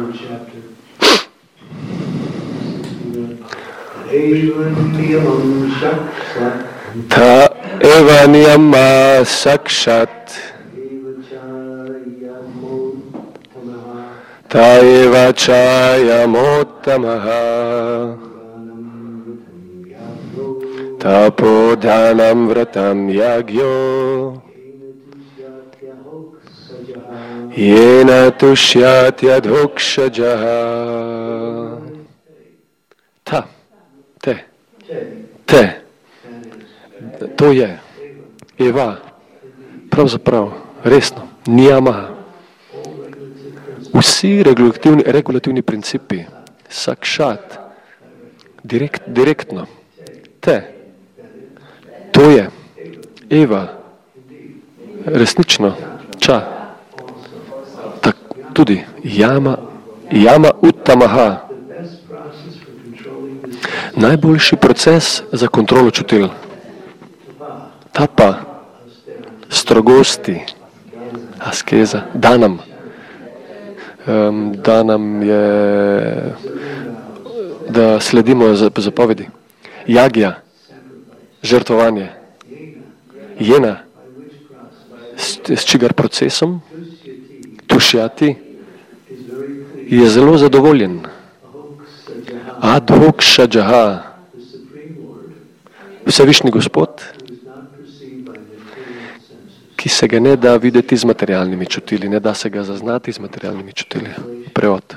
Ta eva niyama sakshat ta eva chayamotamaha tapodhanam vratam yagyo yena tushyatyadokshajaha. Ta, te, to je, Eva, pravzaprav, resno, niyama. Vsi regulativni principi, sakšat, direktno, te, to je, Eva, resnično, ča, tudi, jama uttamaha. Najboljši proces za kontrolo čutil. Tapa, strogosti, askeza, danam. Danam je, da sledimo zapovedi. Jagja, žrtvovanje. Jena, s čigar procesom, tušjati, je zelo zadovoljen. Adhokšajaha, Vsevišnji Gospod, ki se ga ne da videti z materialnimi čutili, ne da se ga zaznati z materialnimi čutili. Prevod.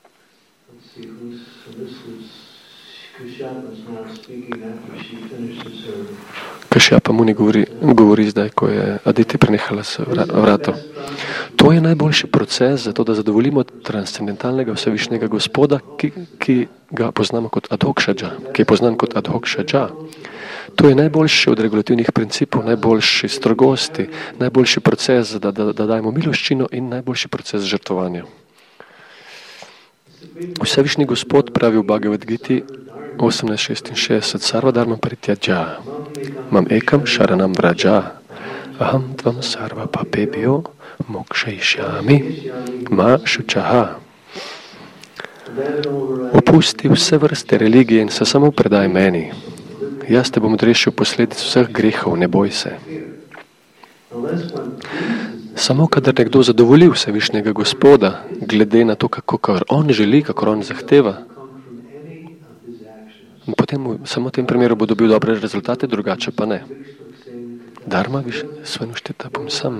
Kašjapa Muni govori zdaj, ko je Aditi prenehala s vratom. To je najboljši proces za to, da zadovoljimo transcendentalnega Vsevišnjega Gospoda, ki ga poznamo kot Adhokšaja, ki je poznan kot Adhokšaja. To je najboljši od regulativnih principov, najboljši strogosti, najboljši proces, da dajemo miloščino in najboljši proces žrtvovanja. Vsevišnji Gospod pravi v Bhagavad Giti 18.66 Sarva dharma parityaja mam ekam sharanam vraja aham tvam sarva papebhyo mokshayishyami ma shuchaha. Opusti vse vrste religije in se samo predaj meni. Jaz te bom odrešil posledic vseh grehov, ne boj se. Samo kadar nekdo zadovolji Vsevišnjega Gospoda, glede na to, kako on želi, kako on zahteva, potem samo v tem primeru bo dobil dobre rezultate, drugače pa ne. Dharma svanuštita pumsam.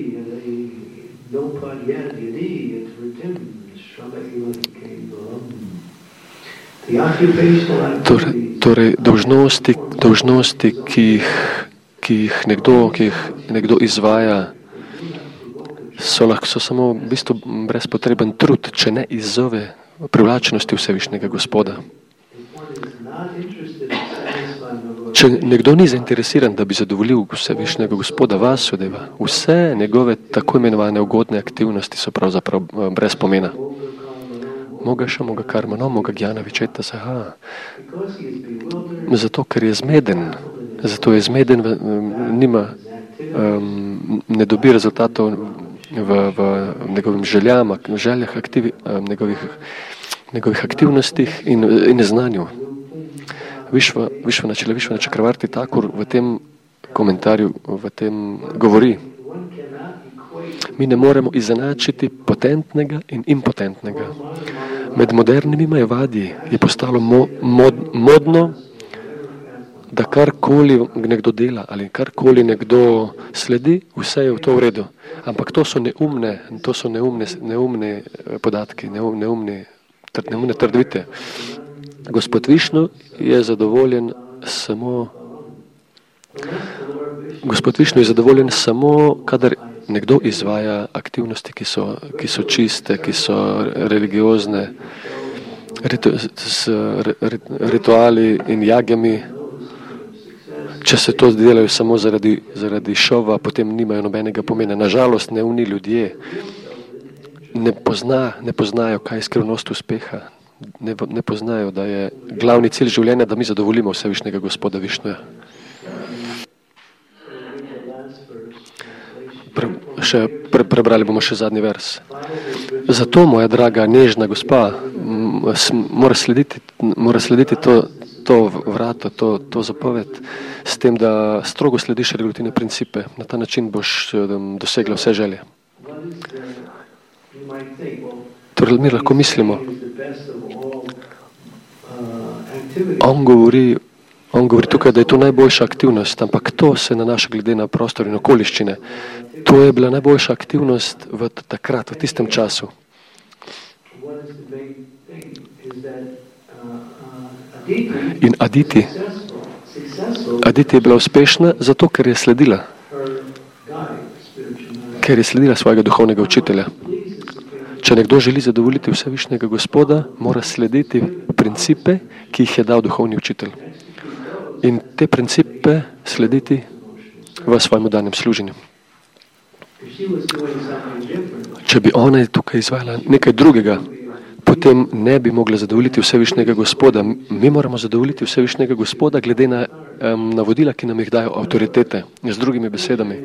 Torej, dolžnosti, ki jih nekdo izvaja, so samo v bistvu brezpotreben trud, če ne izzove privlačnosti Vsevišnjega Gospoda. Če nekdo ni zainteresiran, da bi zadovoljil Vsevišnjega Gospoda Vasudeva, vse njegove tako imenovane ugodne aktivnosti so pravzaprav brez pomena. Moga karma, no, moga gyana vičeta saha. Zato, ker je zmeden, ne dobi rezultatov v njegovim željah, njegovih aktivnostih in neznanju. Višvana Čakravarti Thakur v tem komentarju govori: mi ne moremo izenačiti potentnega in impotentnega. Med modernimi majavadji je postalo modno, da karkoli nekdo dela ali karkoli nekdo sledi, vse je v to v redu. Ampak to so neumne podatki, neumne trditve. Gospod Višnu je zadovoljen samo, kadar nekdo izvaja aktivnosti, ki so čiste, ki so religiozne, s rituali in jagjami. Če se to delajo samo zaradi šova, potem nimajo nobenega pomena. Nažalost, neumni ljudje ne poznajo, kaj je skrivnost uspeha. Ne poznajo, da je glavni cilj življenja, da mi zadovoljimo Vsevišnjega Gospoda Višnuja. Še prebrali bomo še zadnji vers. Zato, moja draga, nežna gospa, mora slediti to vrato, to zapoved, s tem, da strogo slediš regulativne principe. Na ta način boš dosegla vse želje. Torej, mi lahko mislimo, on govori tukaj, da je to najboljša aktivnost, ampak to se nanaša glede na prostor in okoliščine. To je bila najboljša aktivnost v takrat, v tistem času. In Aditi je bila uspešna zato, ker je sledila svojega duhovnega učitelja. Če nekdo želi zadovoljiti Vsevišnjega Gospoda, mora slediti principe, ki jih je dal duhovni učitelj. In te principe slediti v svojem danem služenju. Če bi ona tukaj izvajala nekaj drugega, potem ne bi mogla zadovoljiti Vsevišnjega Gospoda. Mi moramo zadovoljiti Vsevišnjega Gospoda glede na navodila, ki nam jih dajo avtoritete. Z drugimi besedami.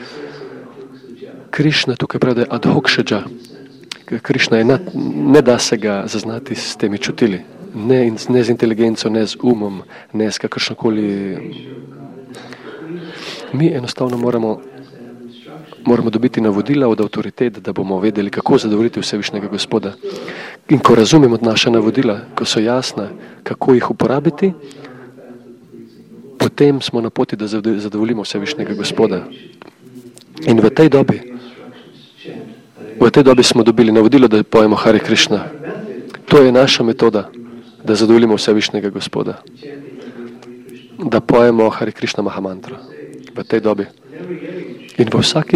Krišna tukaj pravi, da je ad hoc šedža. Krišna je ne da se ga zaznati s temi čutili. Ne z inteligenco, ne z umom, ne s kakršnokoli. Mi enostavno moramo dobiti navodila od avtoritet, da bomo vedeli, kako zadovoljiti Vsevišnjega Gospoda. In ko razumemo naša navodila, ko so jasna, kako jih uporabiti, potem smo na poti, da zadovoljimo Vsevišnjega Gospoda. In v tej dobi smo dobili navodilo, da pojemo Hare Krishna. To je naša metoda, da zadovoljimo Vsevišnjega Gospoda. Da pojemo Hare Krishna Mahamantro. V tej dobi. In v vsaki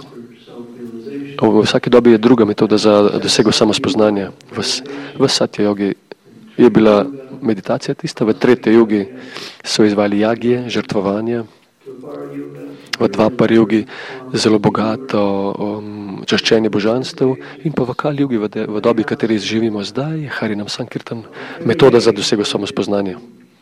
dobi je druga metoda za dosego samospoznanja. V Satya jogi je bila meditacija tista, v tretji jogi so izvali jagije, žrtvovanja, v Dvapar jogi zelo bogato čaščenje božanstev in pa v Kali jogi, v dobi, v kateri živimo zdaj, je Harinam Sankirtan metoda za dosego samospoznanja.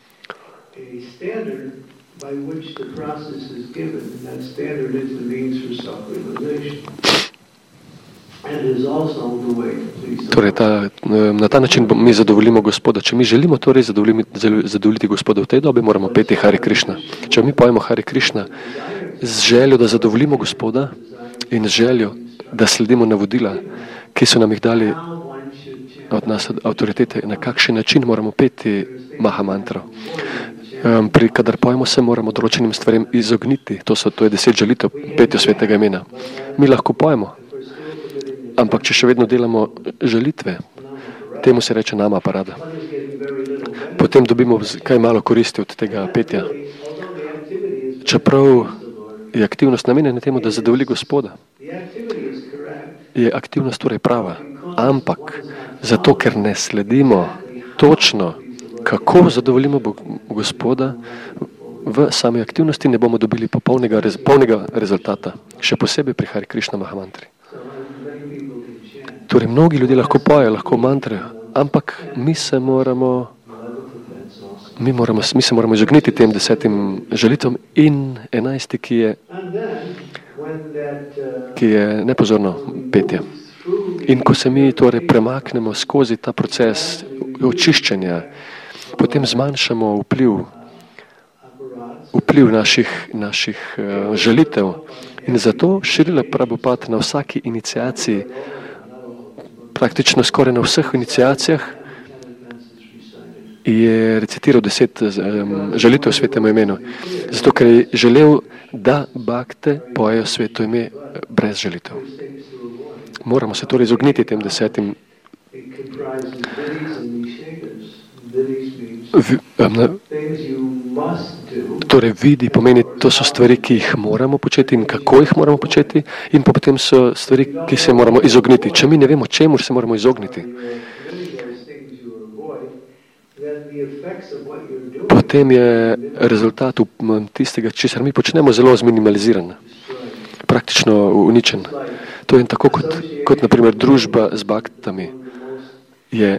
By which the process is given, and that standard is the means for self-realization. And is also the way to please. Torej, na ta način mi zadovoljimo Gospoda. Če mi želimo torej zadovoljiti Gospoda v tej dobi, moramo peti Hare Krishna. Če mi pojemo Hare Krishna z željo, da zadovoljimo Gospoda in z željo, da sledimo navodila, ki so nam jih dali od nas avtoritete, na kakšen način moramo peti Mahamantro. Kadar pojemo se, moramo določenim stvarem izogniti. To je 10 želitev petja svetega imena. Mi lahko pojemo, ampak če še vedno delamo želitve, temu se reče nama parada. Potem dobimo kaj malo koristi od tega petja. Čeprav je aktivnost namenjena temu, da zadovolji Gospoda, je aktivnost torej prava. Ampak zato, ker ne sledimo točno, kako zadovoljimo Gospoda, v sami aktivnosti ne bomo dobili polnega rezultata. Še posebej pri Hare Krishna Mahamantri. Torej, mnogi ljudje lahko pojejo, lahko mantre, ampak mi se moramo izogniti tem 10 želitvam in 11, ki je nepozorno petje. In ko se mi torej premaknemo skozi ta proces očiščenja, potem zmanjšamo vpliv naših želitev. In zato Šrila Prabhupada na vsaki iniciaciji, praktično skoraj na vseh iniciacijah, je recitiral 10 želitev v svetem imenu. Zato, ker je želel, da bakte pojejo sveto ime brez želitev. Moramo se torej izogniti tem 10. Torej, vidi pomeni, to so stvari, ki jih moramo početi in kako jih moramo početi, in potem so stvari, ki se moramo izogniti. Če mi ne vemo, čemu se moramo izogniti, potem je rezultat tistega, česar mi počnemo, zelo zminimaliziran, praktično uničen. To je tako, kot naprimer družba z baktami je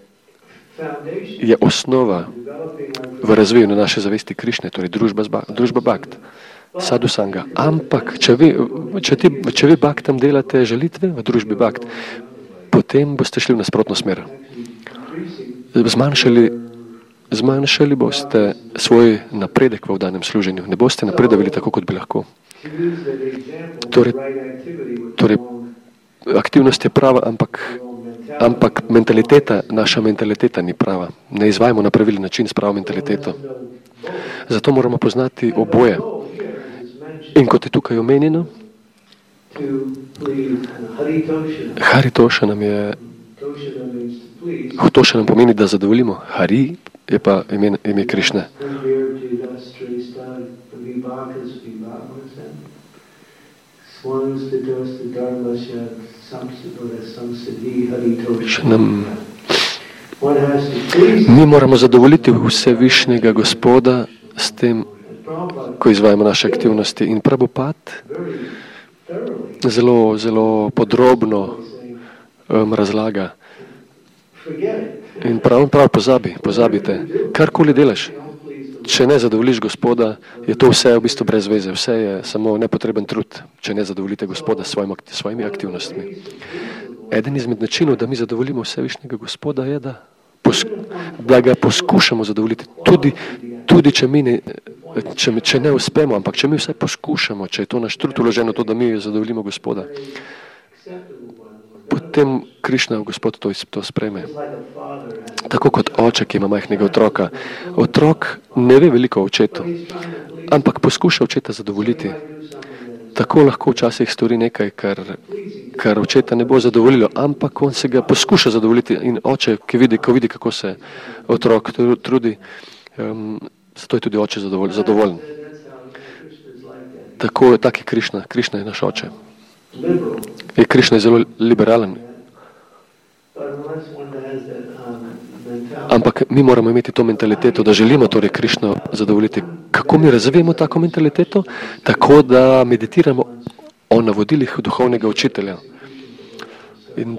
osnova v razvoju na naše zavesti Krišne, torej družba bakt. sadhusanga. Ampak, če vi bhaktam delate žalitve v družbi bhakt, potem boste šli v nasprotno smer. Zmanjšali boste svoj napredek v danem služenju. Ne boste napredovali tako, kot bi lahko. Torej, aktivnost je prava, ampak naša mentaliteta ni prava. Ne izvajamo na pravilen način s pravo mentaliteto. Zato moramo poznati oboje. In kot je tukaj omenjeno, Haritoša nam je, Toša nam pomeni, da zadovoljimo. Hari je pa ime Krišne. Mi moramo zadovoljiti vsevišnjega Gospoda s tem, ko izvajamo naše aktivnosti. In Prabhupada zelo, zelo podrobno razlaga. In prav pozabite, karkoli delaš. Če ne zadovoljiš Gospoda, je to vse v bistvu brez veze. Vse je samo nepotreben trud, če ne zadovoljite Gospoda s svojimi aktivnostmi. Eden izmed načinov, da mi zadovoljimo vsevišnjega Gospoda, je, da ga poskušamo zadovoljiti. Tudi če ne uspemo, ampak če mi vse poskušamo, če je to naš trud vloženo, to, da mi zadovoljimo Gospoda, potem Krišna, Gospod, to sprejme. Tako kot oče, ki ima majhnega otroka. Otrok ne ve veliko o očetu, ampak poskuša očeta zadovoljiti. Tako lahko včasih stori nekaj, kar očeta ne bo zadovoljilo, ampak on se ga poskuša zadovoljiti in oče, ko vidi, kako se otrok trudi, zato je tudi oče zadovoljen. Tak je Krišna. Krišna je naš oče. Krišna je zelo liberalen. Ampak mi moramo imeti to mentaliteto, da želimo torej Krišno zadovoljiti. Kako mi razvijemo tako mentaliteto? Tako, da meditiramo o navodilih duhovnega učitelja. In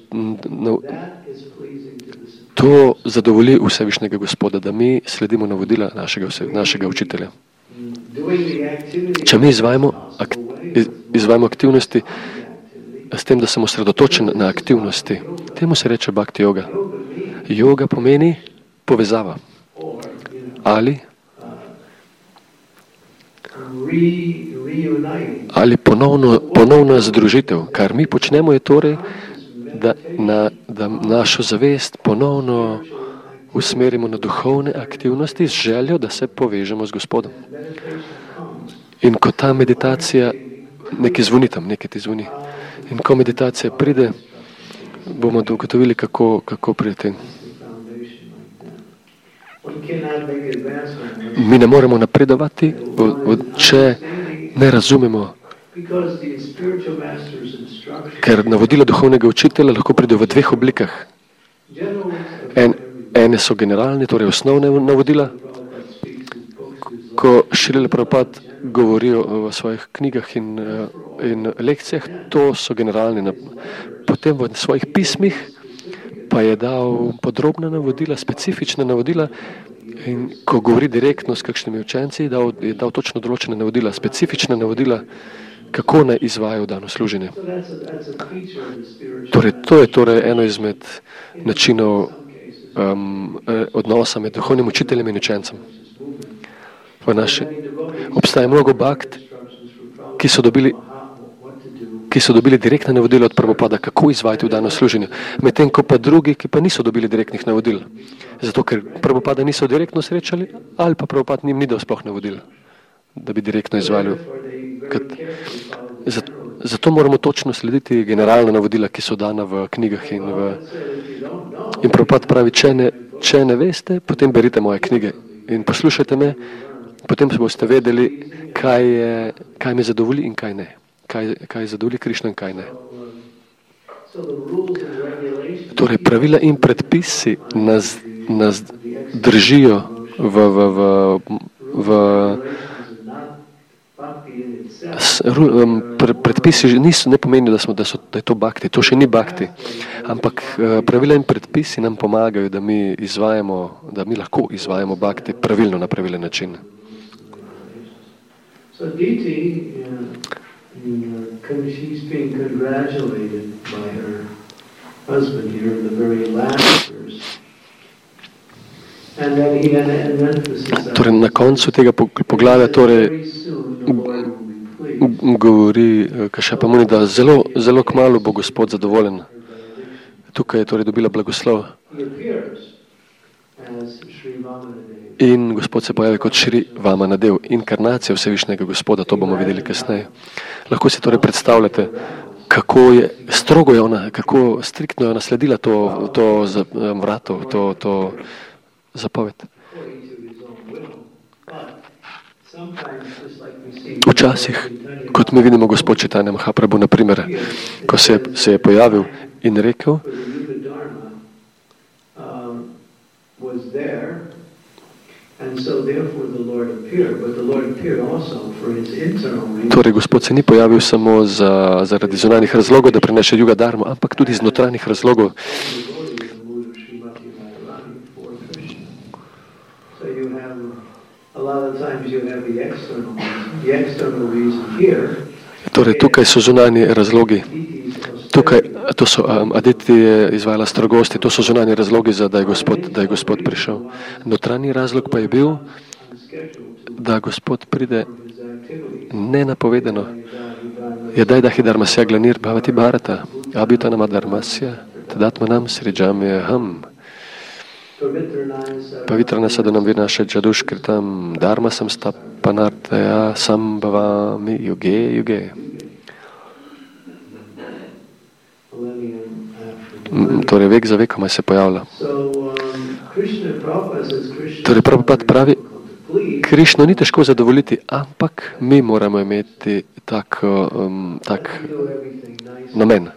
to zadovolji vsevišnjega Gospoda, da mi sledimo navodila našega učitelja. Če mi izvajamo aktivnosti s tem, da sem osredotočen na aktivnosti, temu se reče bhakti yoga. Yoga pomeni povezava ali ponovna združitev. Kar mi počnemo je torej, da našo zavest ponovno usmerimo na duhovne aktivnosti z željo, da se povežemo z Gospodom. In ko ta meditacija, nekaj ti zvoni. In ko meditacija pride, bomo ugotovili, kako priti. Mi ne moremo napredovati, če ne razumemo, ker navodila duhovnega učitelja lahko pridejo v dveh oblikah. Ene so generalne, torej osnovne navodila. Ko Šrila Prabhupada govori o svojih knjigah in lekcijah, to so generalne. Potem v svojih pismih pa je dal podrobna navodila, specifična navodila, in ko govori direktno s kakšnimi učenci, je dal točno določene navodila, specifična navodila, kako naj izvajajo dano služenje. Torej, to je torej eno izmed načinov odnosa med duhovnim učiteljem in učencem. Obstaja mnogo bhakt, ki so dobili direktne navodila od Prabhupada, kako izvajati v dano služenje, medtem ko pa drugi, ki pa niso dobili direktnih navodil. Zato, ker Prabhupada niso direktno srečali, ali pa Prabhupada njim ni dal sploh navodil, da bi direktno izvajali. Zato moramo točno slediti generalna navodila, ki so dana v knjigah in Prabhupada pravi, če ne veste, potem berite moje knjige in poslušajte me, potem boste vedeli, kaj me zadovolji in kaj ne. Kaj zadovolji Krišna in kaj ne. Torej, pravila in predpisi nas držijo predpisi ne pomenijo, da je to bhakti. To še ni bhakti. Ampak pravila in predpisi nam pomagajo, da mi lahko izvajamo bhakti pravilno na pravilen način. she's being congratulated by her husband here in the very last verse. And then he had an emphasis. Torej, na koncu tega poglavja govori Kašjapa Muni, da zelo kmalu bo Gospod zadovoljen. Tukaj je torej dobila blagoslov. In Gospod se pojavi kot Šri Vamanadev, inkarnacija Vsevišnjega Gospoda, to bomo videli kasneje. Lahko si torej predstavljate, kako je strogo je ona, kako striktno je ona sledila to vrato, to zapoved. Včasih, kot mi vidimo Gospod Čitanja Mahaprabhu, na primer, ko se je pojavil in rekel, torej Gospod se ni pojavil samo zaradi zunanjih razlogov, da prineše Juga Dharmo, ampak tudi iz notranjih razlogov. Torej, tukaj so zunanji razlogi. Tukaj, to so Aditi je izvajala strogosti, to so zunanji razlogi, da je Gospod prišel. Notranji razlog pa je bil, da Gospod pride nenapovedano. Yadaidahi dharmasya glanir bhavati bharata, abhyutanama dharmasya, tadatmanam srijamyaham. Pavitrana sadhanam vinaša jadushkritam dharma samstapanartaya sambhavami yuge yuge. Torej, vek za vekoma se pojavlja. Torej, Prabhupada pravi, Krišno ni težko zadovoljiti, ampak mi moramo imeti tak namen.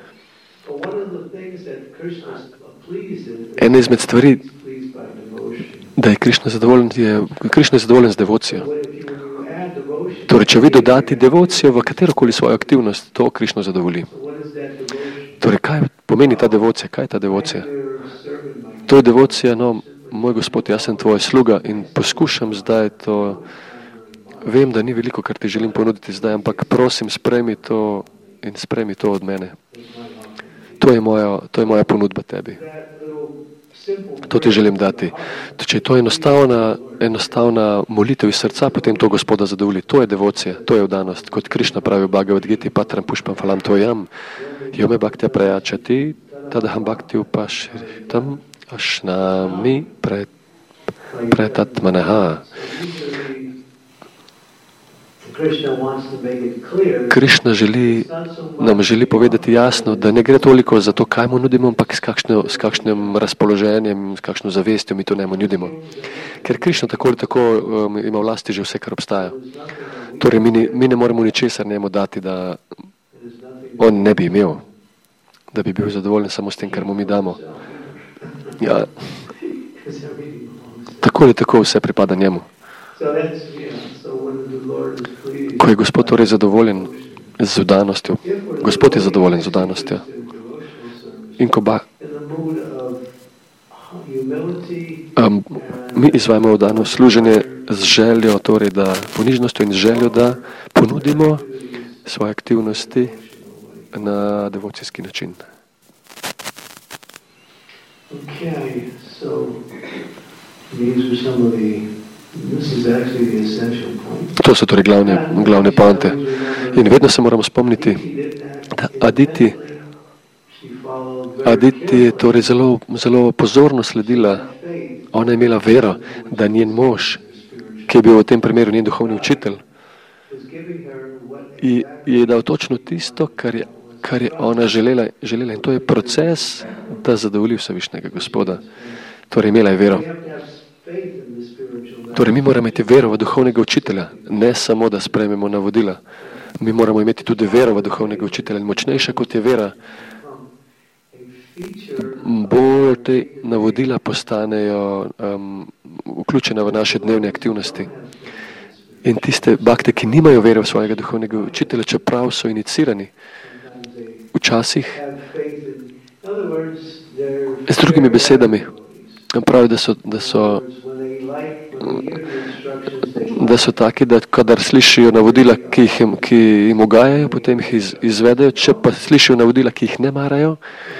Ena izmed stvari, da je Krišna zadovoljen z devocijo. Torej, če vi dodati devocijo v katerokoli svojo aktivnost, to Krišno zadovolji. Torej, kaj pomeni ta devocija? Kaj je ta devocija? To je devocija, no, moj Gospod, jaz sem tvoj sluga in poskušam zdaj to, vem, da ni veliko, kar ti želim ponuditi zdaj, ampak prosim, sprejmi to in sprejmi to od mene. To je moja ponudba tebi. To ti želim dati. Če je to enostavna molitev iz srca, potem to Gospoda zadovolji. To je devocija, to je vdanost. Kot Krišna pravi v Bhagavad Giti, patram pušpam falam tvojam, yome bhaktya prayačati, tadaham bhakti upashritam, ašnami pretatmanaha. Krišna nam želi povedati jasno, da ne gre toliko za to, kaj mu nudimo, ampak s kakšnim razpoloženjem, s kakšno zavestjo mi to njemu nudimo. Ker Krišna tako ali tako ima v lasti že vse, kar obstaja. Torej, mi ne moremo ničesar njemu dati, da on ne bi imel, da bi bil zadovoljen samo s tem, kar mu mi damo. Ja. Tako ali tako vse pripada njemu. Ko je Gospod torej zadovoljen z vdanostjo, Gospod je zadovoljen z vdanostjo. In ko mi izvajamo vdano služenje z željo, torej da ponižnostjo in z željo, da ponudimo svoje aktivnosti na devocijski način. To so torej glavne pointe. In vedno se moramo spomniti, da Aditi je torej zelo pozorno sledila. Ona je imela vero, da njen mož, ki je bil v tem primeru njen duhovni učitelj, je dal točno tisto, kar je ona želela. In to je proces, da zadovolji Vsevišnjega Gospoda. Torej, imela je vero. Torej, mi moramo imeti vero v duhovnega učitelja, ne samo, da sprejmemo navodila. Mi moramo imeti tudi vero v duhovnega učitelja. In močnejša kot je vera, bolj te navodila postanejo vključena v naše dnevne aktivnosti. In tiste bakte, ki nimajo vere v svojega duhovnega učitelja, čeprav so inicirani, včasih, z drugimi besedami, pravi, da so taki, da kadar slišijo navodila, ki jim ugajajo, potem jih izvedejo, če pa slišijo navodila, ki jih ne marajo,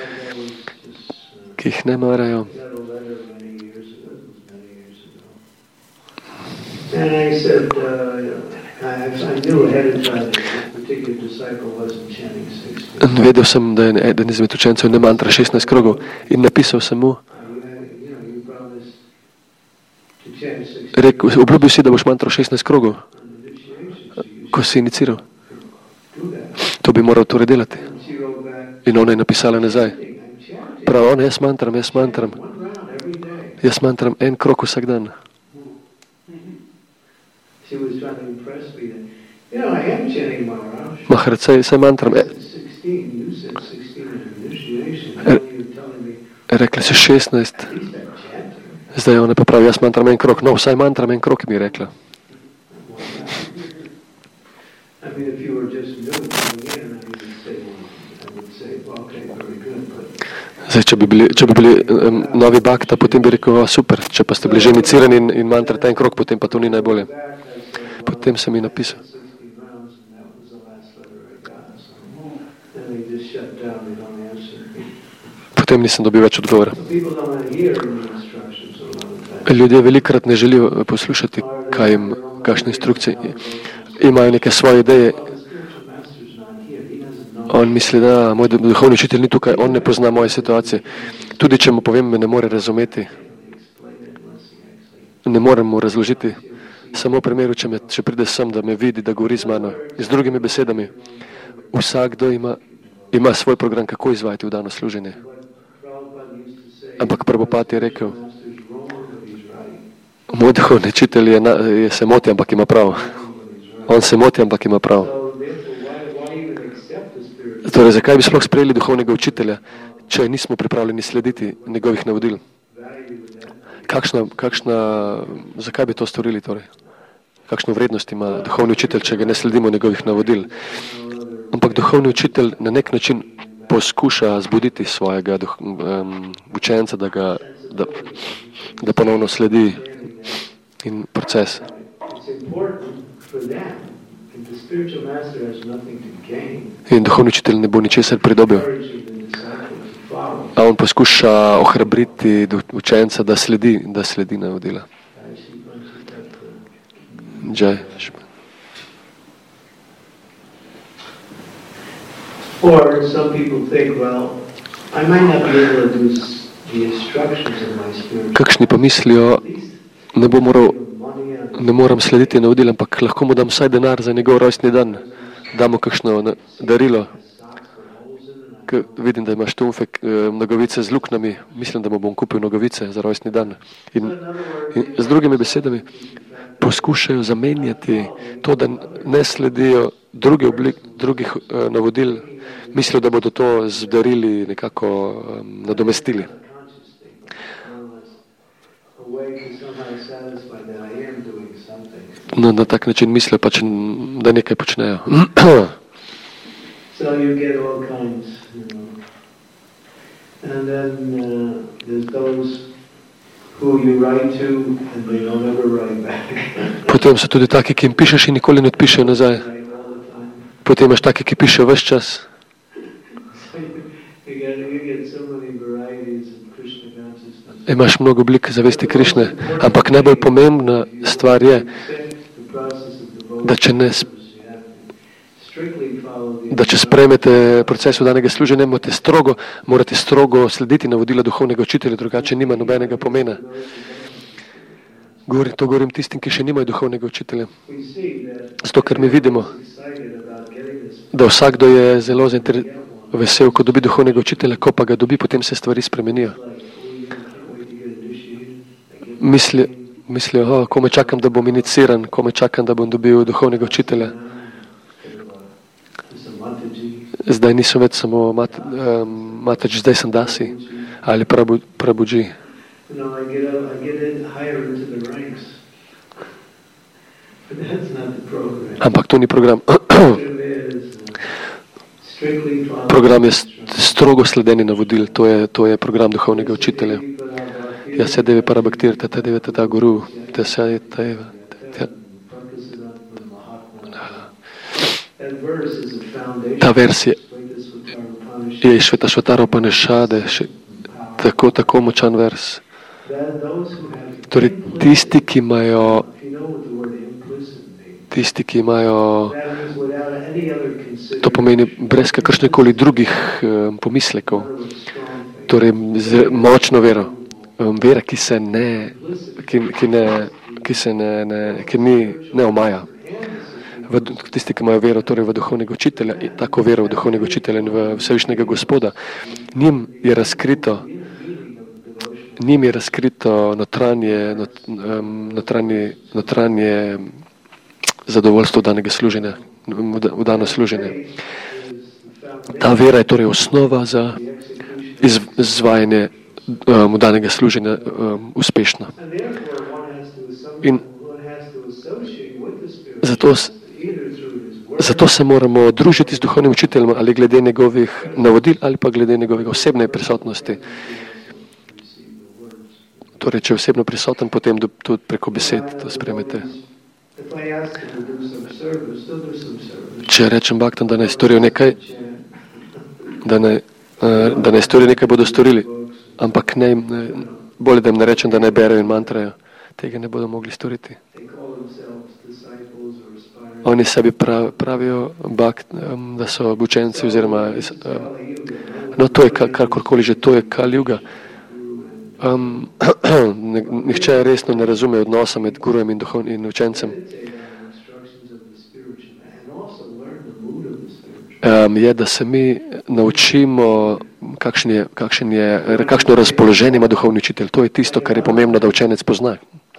And I said, I knew ahead of time that this particular disciple wasn't chanting 16. Vedel sem, da je eden izmed učencev ne mantra 16 krogov in napisal sem mu, obljubil si, da boš mantral 16 krogov, ko si iniciral. To bi moral torej delati. In ona je napisala nazaj. Prav, ona, jaz mantram en krog vsak dan. Maharaj, saj mantram. Rekla si 16. Zdaj ona pa pravi, jaz mantram en krog. No, vsaj mantram en krog, mi je rekla. Zdaj, če bi bili novi bakta, potem bi rekel, super, če pa ste bili že inicirani in mantrate en krog, potem pa to ni najbolje. Potem sem ji napisal. Potem nisem dobil več odgovora. Ljudje velikrat ne želijo poslušati, kakšne instrukcije. Imajo neke svoje ideje. On misli, da moj duhovni učitelj ni tukaj, on ne pozna moje situacije. Tudi če mu povem, me ne more razumeti. Ne morem mu razložiti. Samo v primeru, če pride sem, da me vidi, da govori z mano. Z drugimi besedami, vsakdo ima svoj program, kako izvajati v dano služenje. Ampak Prabhupada je rekel, moj duhovni učitelj se moti, ampak ima prav. On se moti, ampak ima prav. Torej, zakaj bi sploh sprejeli duhovnega učitelja, če nismo pripravljeni slediti njegovih navodil? Zakaj bi to storili torej? Kakšno vrednost ima duhovni učitelj, če ga ne sledimo njegovih navodil? Ampak duhovni učitelj na nek način poskuša zbuditi svojega učenca, da ponovno sledi in proces. In duhovni učitelj ne bo ničesar pridobil. A on poskuša ohrabriti učenca, da sledi navodila. Jai. Or some people think, well, I might not be able to do the instructions of my spiritual. Kakšni pa mislijo, ne moram slediti navodil, ampak lahko mu dam vsaj denar za njegov rojstni dan. Damo kakšno darilo. Vidim, da imaš tumfek, nogavice z luknami. Mislim, da mu bom kupil nogavice za rojstni dan. In z drugimi besedami poskušajo zamenjati to, da ne sledijo drugih navodil, mislijo, da bodo to z darili nekako nadomestili. No, na tak način mislijo pač, da nekaj počnejo. So you get all kinds, And then there's those who you write to and they don't ever write back. Potem so tudi taki, ki jim pišeš in nikoli ne odpišejo nazaj. Potem imaš taki, ki pišejo ves čas. Imaš mnogo oblik zavesti Krišne, ampak najbolj pomembna stvar je, da če sprejmete proces vdanega služenja, morate strogo slediti navodila duhovnega učitelja, drugače nima nobenega pomena. To govorim tistim, ki še nimajo duhovnega učitelja. Zato, ker mi vidimo, da vsakdo je zelo vesel, ko dobi duhovnega učitelja, ko pa ga dobi, potem se stvari spremenijo. Mislijo, ko me čakam, da bom iniciran, ko me čakam, da bom dobil duhovnega učitelja. Zdaj niso več samo Mataji, zdaj sem Dasi ali Prabhuji. Ampak to ni program. Program je strogo sledenje navodil, to je program duhovnega učitelja. Yasadeve parabhaktir, tatadeve tata guru, tasayateva, Ta vers je Švetašvatara Upanishade, tako močan vers. Torej, tisti, ki imajo, to pomeni brez kakršnekoli drugih pomislekov, torej močno vero, vera, ki ne omaja. Tisti, ki imajo vero torej v duhovnega učitelja, tako vero v duhovnega učitelja in v Vsevišnjega Gospoda, njim je razkrito notranje zadovoljstvo danega služenja, v dano služenje. Ta vera je torej osnova za izvajanje danega služenja uspešno. In zato se moramo družiti z duhovnim učiteljem ali glede njegovih navodil ali pa glede njegove osebne prisotnosti. Torej, če je osebno prisoten, potem tudi preko besed to spremete. Če rečem Bhaktam, da naj storijo nekaj, da naj storijo nekaj, bodo storili, ampak bolje, da jim ne rečem, da naj berejo in mantrajo, tega ne bodo mogli storiti. Oni sebi pravijo, da so učenci oziroma no, to je karkorkoli že, to je Kali Juga. Nihče resno ne razume odnosa med gurujem in učencem. Je, da se mi naučimo, kakšno razpoloženje ima duhovni učitelj. To je tisto, kar je pomembno, da učenec pozna.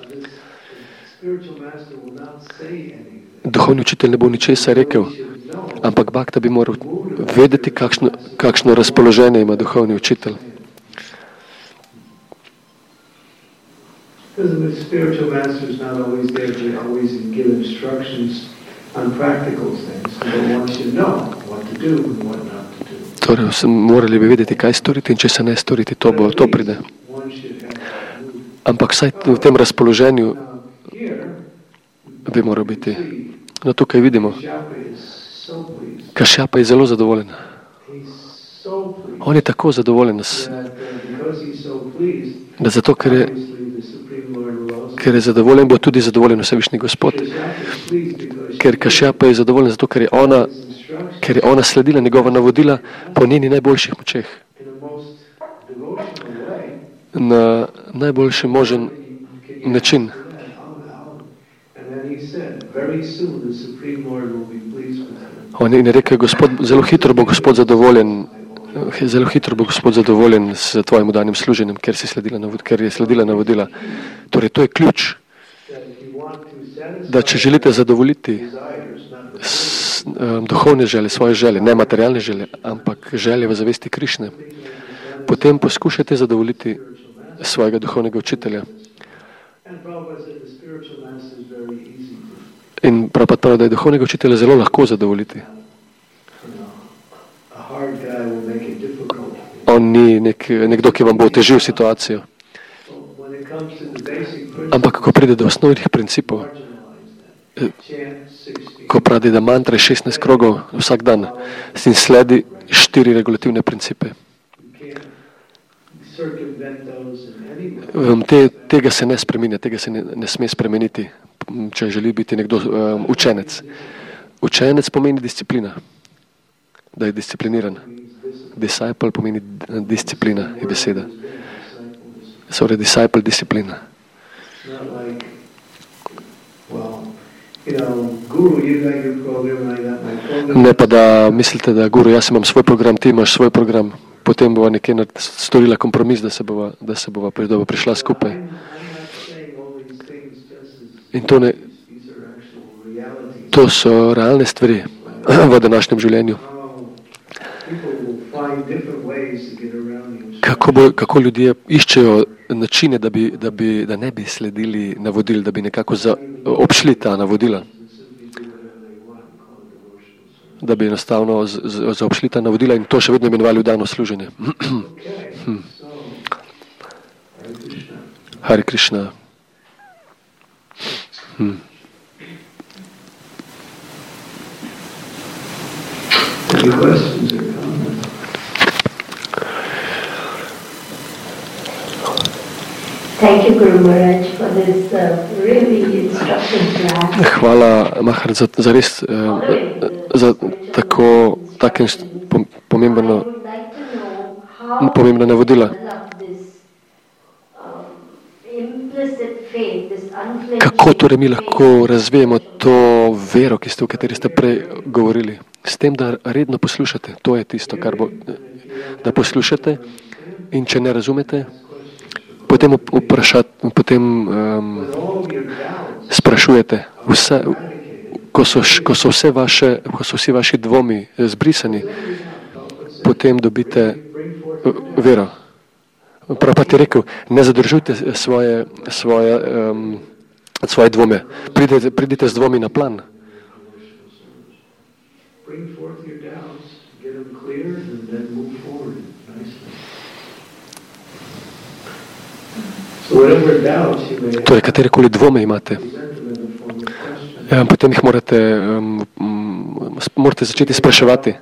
Duhovni učitelj ne bo ničesar rekel, ampak Bhakta bi moral vedeti, kakšno razpoloženje ima duhovni učitelj. Torej, morali bi vedeti, kaj storiti in če se ne storiti, to pride. Ampak vsaj v tem razpoloženju bi moral biti. No, tukaj vidimo, Kašjapa je zelo zadovoljen. On je tako zadovoljen, da zato, ker je zadovoljen, bo tudi zadovoljen Vsevišnji Gospod. Ker Kašjapa je zadovoljen zato, ker je ona sledila njegova navodila po njeni najboljših močeh. Na najboljši možen način. On je rekel, zelo hitro bo Gospod zadovoljen s tvojim udanim služenjem, ker je sledila navodila. Torej, to je ključ, da če želite zadovoljiti duhovne želje, svoje želje, ne materialne želje, ampak želje v zavesti Krišne, potem poskušajte zadovoljiti svojega duhovnega učitelja. In prav, da je duhovnega učitelja zelo lahko zadovoljiti. On ni nekdo, ki vam bo otežil situacijo. Ampak, ko pride do osnovnih principov, ko pravi, da mantra je 16 krogov vsak dan, in sledi 4 regulativne principe. Tega se ne spreminja, tega se ne sme spremeniti, če želi biti nekdo učenec. Učenec pomeni disciplina, da je discipliniran. Disciple pomeni disciplina, je beseda. Torej, disciple, disciplina. Ne pa da mislite, da guru, jaz imam svoj program, ti imaš svoj program, potem bova nekje storila kompromis, da se bova prišla skupaj. In to so realne stvari v današnjem življenju. Kako ljudje iščejo načine, da ne bi sledili navodil, da bi nekako obšli ta navodila. Da bi enostavno zaobšli ta navodila in to še vedno imenovali vdano služenje. Hare Krishna. Any questions or comments? Thank you, Guru Maharaj, for this really instructive class. Hvala, Maharaj, za res za tako pomembno navodila. Kako torej mi lahko razvijemo to vero, o kateri ste prej govorili? S tem, da redno poslušate. To je tisto, kar bo, da poslušate in če ne razumete, potem sprašujete. Ko so vsi vaši dvomi zbrisani, potem dobite vero. Prav pa ti rekel, ne zadržujte svoje dvome. Pridite z dvomi na plan. Torej, katerekoli dvome imate, potem jih morate začeti spraševati.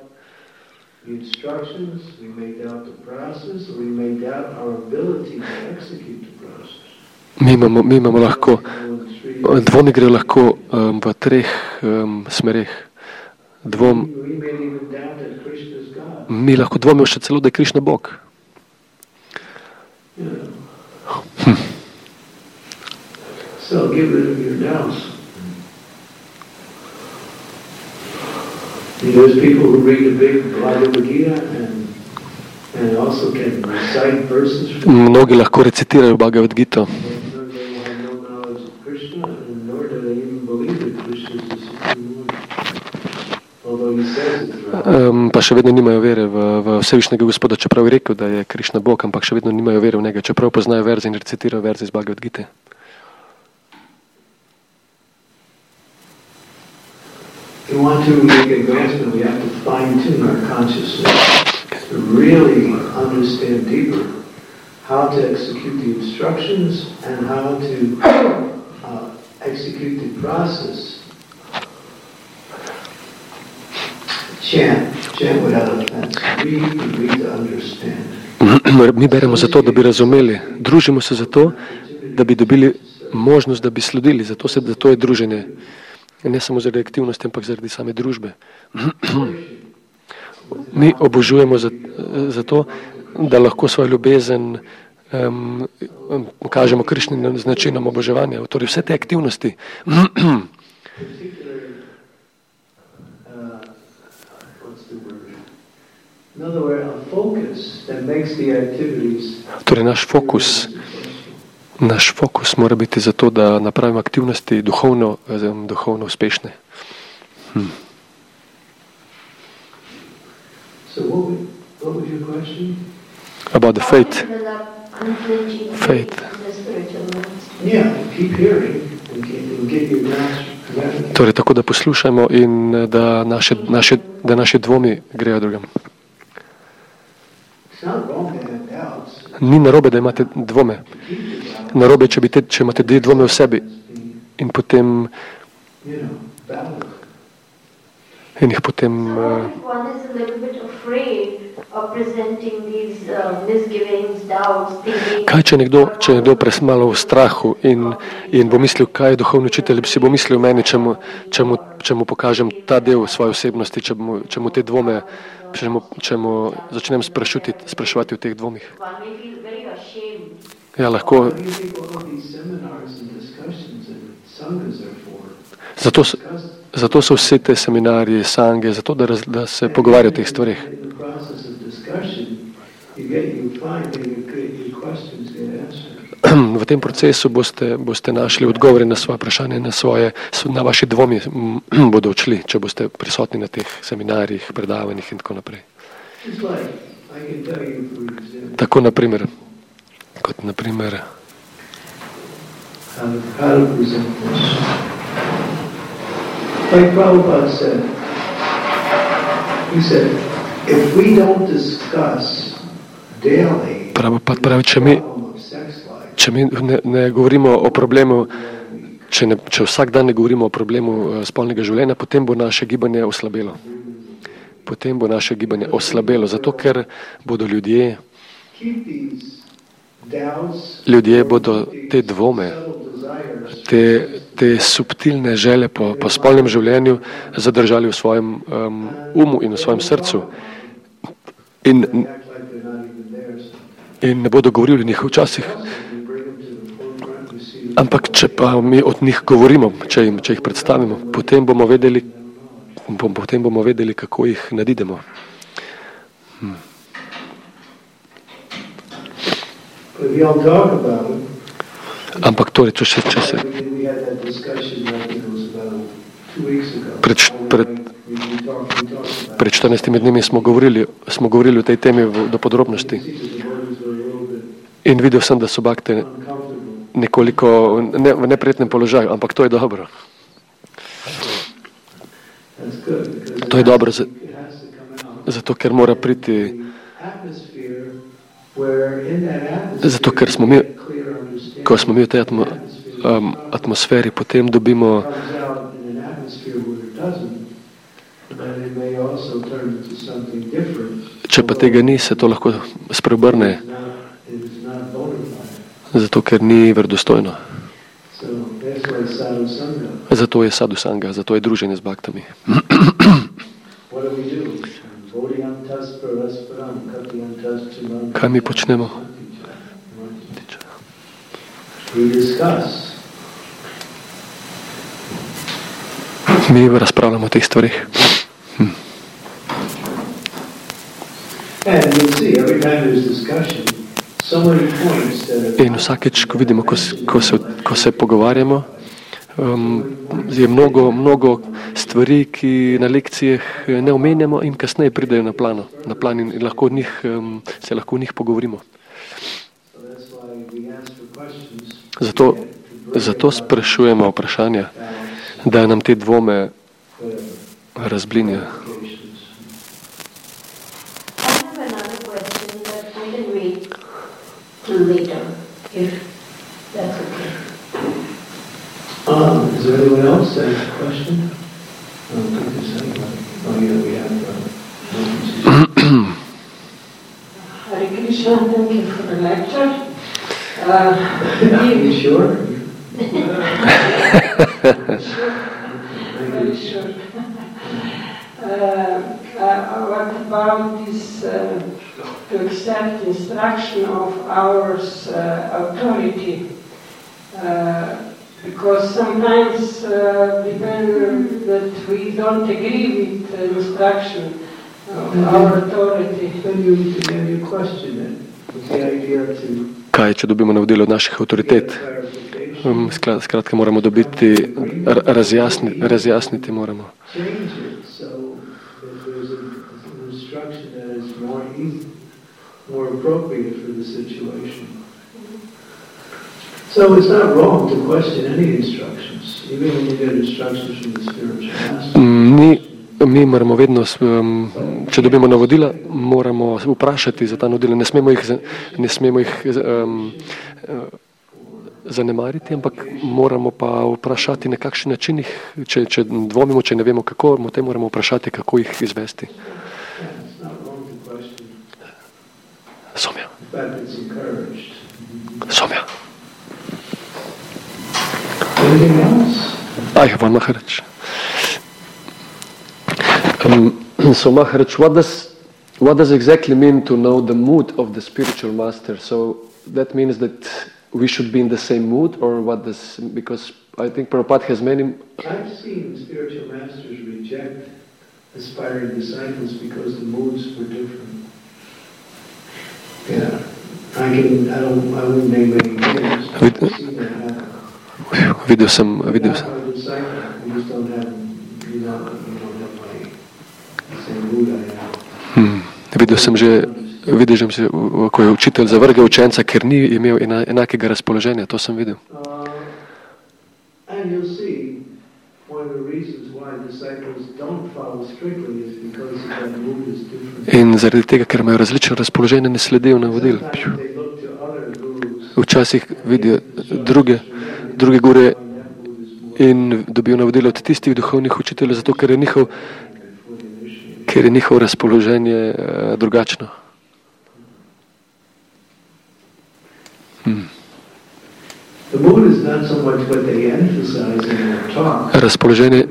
Mi imamo lahko, dvomi grejo lahko v treh smereh. Mi lahko dvomimo še celo, da je Krišna Bog. So give rid of your doubts. There's people who read the big Bhagavad Gita and also can recite verses. Mnogi lahko recitirajo Bhagavad Gita. Pa še vedno nimajo vere v Vsevišnjega Gospoda, čeprav je rekel, da je Krišna Bog, ampak še vedno nimajo vere v njega, čeprav poznajo verze in recitirajo verze iz Bhagavad Gite. If we want to make advancement, we have to fine-tune our consciousness to really understand deeper how to execute the instructions and how to execute the process. Chant without offense. Read to understand. Mi beremo zato, da bi razumeli. Družimo se zato, da bi dobili možnost, da bi sledili. Zato je druženje. Ne samo zaradi aktivnosti, ampak zaradi same družbe. Mi obožujemo zato, da lahko svojo ljubezen kažemo Krišnim načinom oboževanja. Torej vse te aktivnosti. Torej naš fokus mora biti zato, da napravimo aktivnosti duhovno uspešne. About the faith. Torej tako, da poslušamo in da naše dvomi grejo drugam. Ni narobe, da imate dvome. Narobe, če imate dvome v sebi in potem jih potem kaj, če nekdo presmalo v strahu in bo mislil, kaj je duhovni učitelj, si bo mislil meni, če mu pokažem ta del svoje osebnosti, če mu te dvome, če mu začnem spraševati o teh dvomih. Ja, lahko. Zato so vse te seminarije, sange, zato da se pogovarjajo o teh stvarih. V tem procesu boste našli odgovore na svoje vprašanje, na vaši dvomi bodo odšli, če boste prisotni na teh seminarjih, predavanjih in tako naprej. Tako naprimer, like Prabhupada said, he said, if we don't discuss daily Prabhupada pravi, če mi ne govorimo o problemu, če vsak dan ne govorimo o problemu spolnega življenja, potem bo naše gibanje oslabelo. potem bo naše gibanje oslabelo, zato ker bodo ljudje bodo te dvome, te subtilne želje po spolnem življenju zadržali v svojem umu in v svojem srcu. In ne bodo govorili o njih včasih. Ampak če pa mi od njih govorimo, če jih predstavimo, potem bomo vedeli, kako jih nadidemo. Ampak torej, če se pred 14 dnemi smo govorili o tej temi do podrobnosti. In videl sem, da so bakte nekoliko v neprijetnem položaju, ampak to je dobro. To je dobro, zato ker mora priti, zato ker smo mi, ko smo mi v tej atmosferi, potem dobimo, če pa tega ni, se to lahko spreobrne, zato ker ni verodostojno. Zato je sadhu sanga, zato je druženje z baktami. Kaj mi počnemo? Mi razpravljamo o teh stvarih. In vsakeč, ko vidimo, ko se pogovarjamo, je mnogo stvari, ki na lekcijah ne omenjamo in kasneje pridejo na plan in se lahko o njih pogovorimo. Zato sprašujemo vprašanja, da nam te dvome razblinja. Later, if that's okay. Is there anyone else that has a question? We have Hare Krishna, thank you for the lecture. Are you sure? Very sure. What about this to accept instruction of our authority? Because sometimes depend that we don't agree with the instruction of our authority. Then you question it. With the idea to Kaj, če dobimo navodilo od naših avtoritet? Skratka, moramo dobiti, razjasniti moramo. More appropriate for the situation. So it's not wrong to question any instructions, even when you get instructions from the spiritual master. Mi moramo vedno, če dobimo navodila, moramo vprašati za ta navodila. Ne smemo jih zanemariti, ampak moramo pa vprašati na kakšen način jih, če dvomimo, če ne vemo kako, potem moramo vprašati, kako jih izvesti. Somja. Somja. I have one, Maharaj. So Maharaj, what does exactly mean to know the mood of the spiritual master? So that means that we should be in the same mood, or what does, because I think Prabhupada has many... I've seen spiritual masters reject aspiring disciples because the moods were different. Yeah, I wouldn't name any names. I've seen that happen. Videl sem. You just don't have, you don't have the same mood I have. Videl sem že, ko je učitelj zavrgel učenca, ker ni imel enakega razpoloženja, to sem videl. And you'll see one of the reasons why disciples don't follow strictly is because that mood is different. In zaradi tega, ker imajo različno razpoloženje, ne sledijo navodil. Včasih vidijo druge gure in dobijo navodila od tistih duhovnih učiteljev, zato ker je njihovo razpoloženje drugačno. Razpoloženje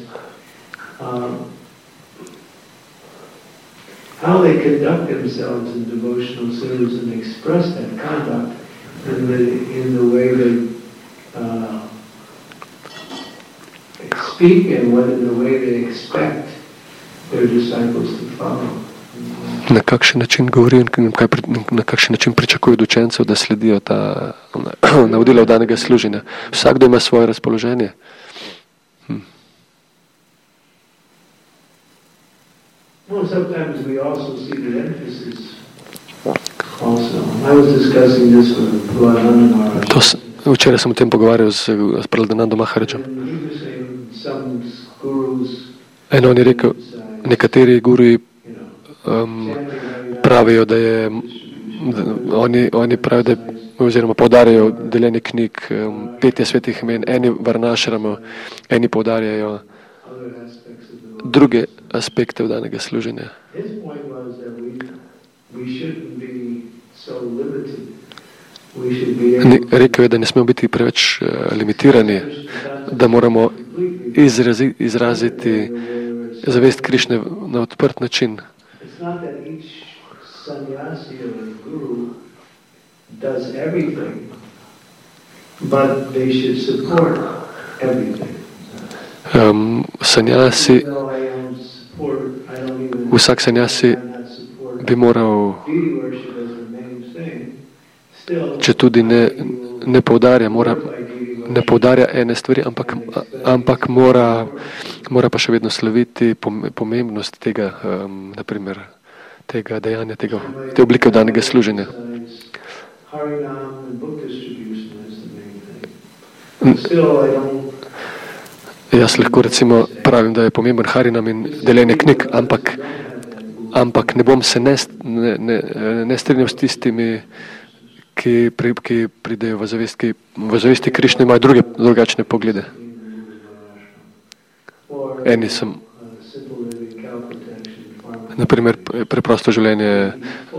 how they conduct themselves in devotional service and express that conduct in the way they speak and in the way they expect their disciples to follow. Na kakšen način govorijo in na kakšen način pričakujejo od učencev, da sledijo ta navodila danega služenja. Vsakdo ima svoje razpoloženje. Well, sometimes we also see the emphasis also. I was discussing this with Prahlada Maharaj. Včeraj sem o tem pogovarjal s Prahladom Maharadžem. In on je rekel, nekateri guruji pravijo, da je oni pravijo, da je, oziroma poudarjajo deljenje knjig, petje svetih imen, eni varnašramo, eni poudarjajo druge aspekte vdanega služenja. Rekel je, da ne smemo biti preveč limitirani, da moramo izraziti zavest Krišne na odprt način. Sanjasi, vsak sanjasi bi moral, če tudi ne poudarja ene stvari, ampak mora pa še vedno slaviti pomembnost tega, naprimer, tega dejanja, te oblike vdanega služenja. Jaz lahko recimo pravim, da je pomemben Harinam in deljenje knjig, ampak ne bom se ne strinjal s tistimi, ki pridejo v zavesti Krišne, imajo drugačne poglede. Eni so, naprimer, preprosto življenje,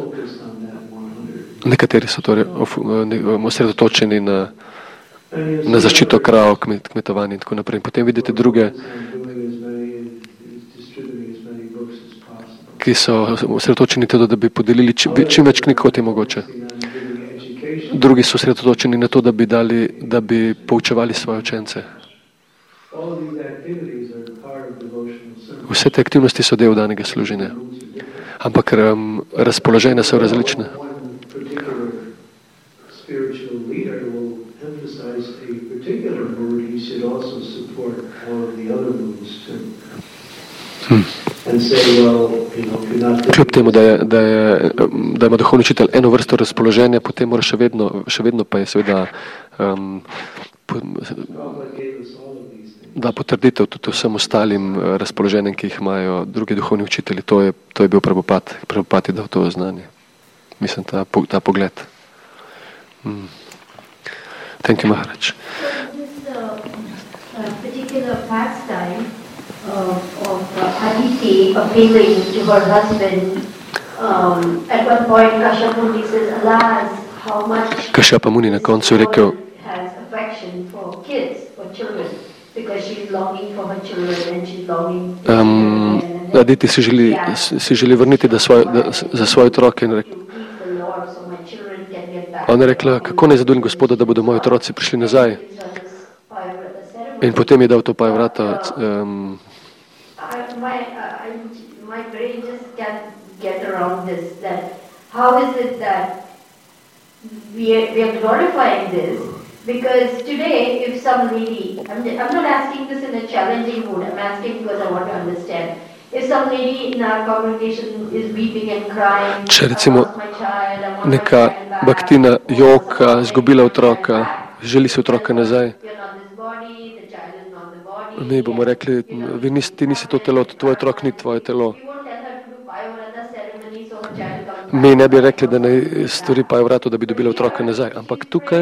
nekateri so torej osredotočeni na zaščito krav, kmetovanje in tako naprej. Potem vidite druge, ki so osredotočeni tudi, da bi podelili čim več knjig, kot je mogoče. Drugi so osredotočeni na to, da bi poučevali svoje učence. Vse te aktivnosti so del danega služenja. Ampak razpoloženja so različne. Kljub temu, da ima duhovni učitelj eno vrsto razpoloženja, potem mora še vedno pa je seveda da potrditev tudi vsem ostalim razpoloženjem, ki jih imajo drugi duhovni učitelji. To je bil Prabhupada. Prabhupada je dal to znanje. Mislim, ta pogled. Thank you, Maharaj. Particular pastime of Aditi appealing to her husband. At one point, Kashyapa Muni says, "Alas, how much Kashyapa Muni na koncu rekel, has affection for kids, for children, because she's longing for her children and she's longing." Aditi si želi vrniti za svoje otroke in ona je rekla, kako naj zadovoljim Gospoda, da bodo moji otroci prišli nazaj. In potem je dal to Pajavrata. My brain just can't get around this, that how is it that we are glorifying this? Because today, if some lady, I'm not asking this in a challenging mood, I'm asking because I want to understand. If some lady in our congregation is weeping and crying, če recimo neka baktina joka, izgubila otroka, želi se otroka nazaj, mi bomo rekli, ti nisi to telo, tvoj otrok ni tvoje telo. Mi ne bi rekli, da naj stori Pajavratu, da bi dobila otroka nazaj, ampak tukaj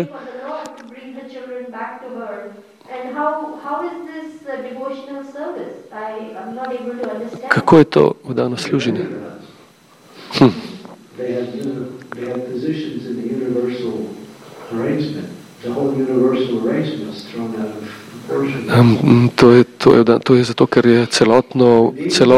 not able to understand. Kako je to vdano služenje? They have positions in the universal arrangement. The whole universal arrangement is thrown out of proportion. To je zato, ker je celotno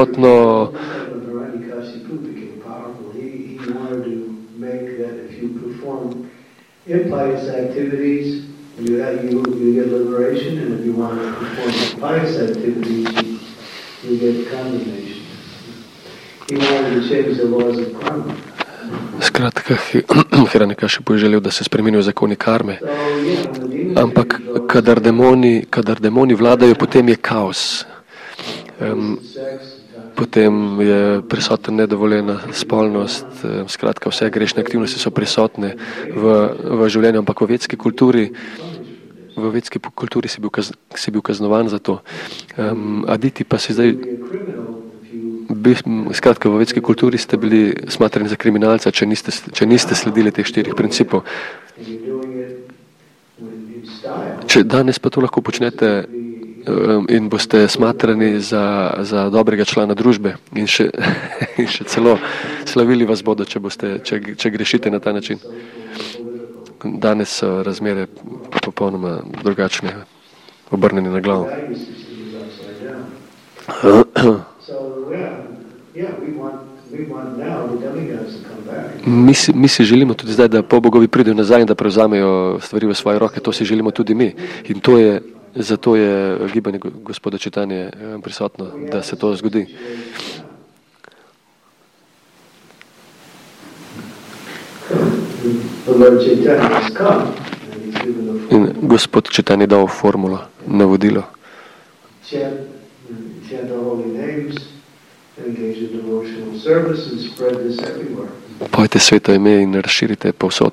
impious activities, you get liberation, and if you want to perform pious activities, you get condemnation. He wanted to change the laws of karma. Skratka, Hiranyakašipu je želel, da se spremenijo zakoni karme. Ampak, kadar demoni vladajo, potem je kaos. Potem je prisotna nedovoljena spolnost, skratka, vse grešne aktivnosti so prisotne v življenju, ampak v vedski kulturi si bil kaznovan za to. Aditi pa si zdaj, skratka, v vedski kulturi ste bili smatrani za kriminalca, če niste sledili teh 4 principov. Če danes pa to lahko počnete in boste smatrani za dobrega člana družbe in še celo slavili vas bodo, če grešite na ta način. Danes so razmere popolnoma drugačne, obrnjene na glavo. Mi si želimo tudi zdaj, da polbogovi pridejo nazaj in da prevzamejo stvari v svoje roke. To si želimo tudi mi. In zato je gibanje gospoda Čitanje prisotno, da se to zgodi. In gospod Čitanje dal formulo, navodilo. Pojte sveto ime in razširite povsod.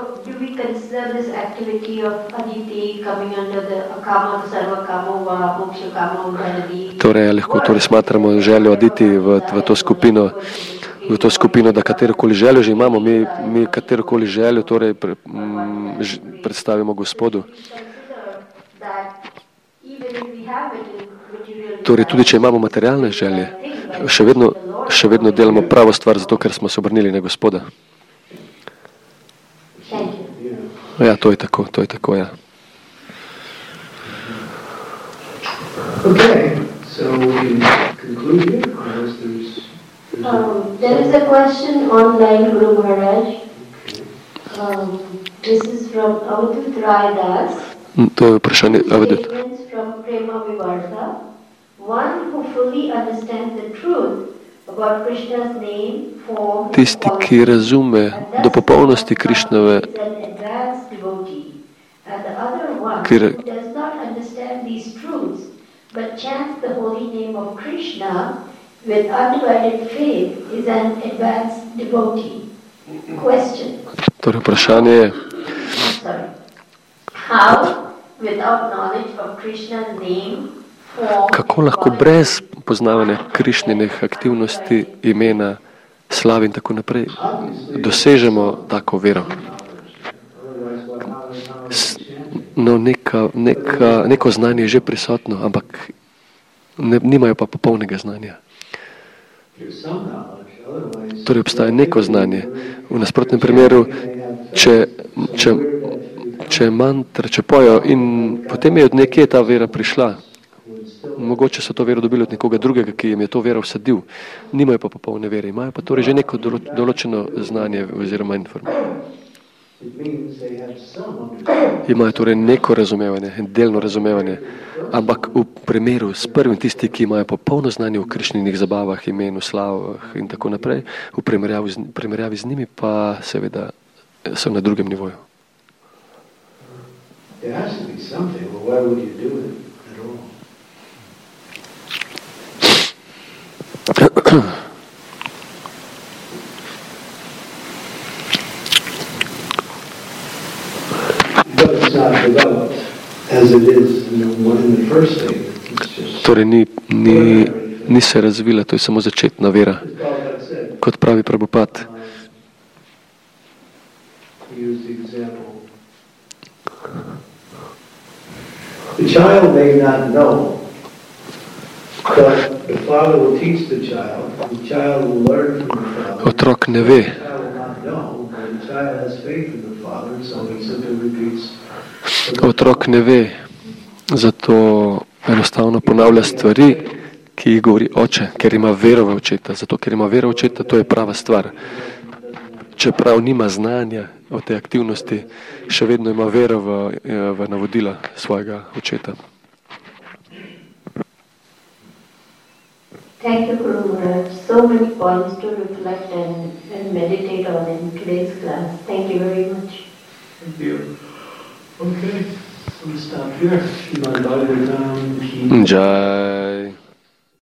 Torej, lahko smatramo željo Aditi v to skupino, da katerokoli željo že imamo, mi katerokoli željo predstavimo Gospodu. Torej, tudi če imamo materialne želje, še vedno delamo pravo stvar, zato ker smo se obrnili na Gospoda. Ja, to je tako, ja. Okay, so we can conclude here, unless there is a question online, Guru Maharaj. This is from Avadut Rai Das. To je vprašanje Avadut. From Prema Vivarta. One who fully understands the truth about Krishna's name, form, tisti, ki razume do popolnosti Krišnove, but chants the holy name of Krishna with undivided faith is an advanced devotee. Question. Torej, vprašanje je, how, without knowledge of Krishna's name, form, kako lahko brez poznavanja Krišninih aktivnosti, imena, slave in tako naprej dosežemo tako vero? No, neko znanje je že prisotno, ampak nimajo pa popolnega znanja. Torej, obstaja neko znanje. V nasprotnem primeru, če mantra, če pojo in potem je od nekje ta vera prišla, mogoče so to vero dobili od nekoga drugega, ki jim je to vero vsadil, nimajo pa popolne vere, imajo pa torej že neko določeno znanje oziroma informacijo. Imajo torej neko razumevanje, delno razumevanje, ampak v primeru s prvim tisti, ki imajo popolno znanje v Krišninih zabavah, imenu, slavah in tako naprej, v primerjavi z njimi pa seveda so na drugem nivoju. Torej ni se razvila, to je samo začetna vera. Kot pravi Prabhupada. But the father will teach the child will learn from the father. Otrok ne ve, The child will not know, but the child has faith in the father, and so he simply repeats. otrok ne ve, zato enostavno ponavlja stvari, ki jih govori oče, ker ima vero v očeta. Zato, ker ima vero v očeta, to je prava stvar. Čeprav nima znanja o tej aktivnosti, še vedno ima vero v navodila svojega očeta. Thank you, Guru Maharaj. So many points to reflect and meditate on in today's class. Thank you very much. Thank you. Okay, so we'll stop here. Shrimad Bhagavatam ki Jai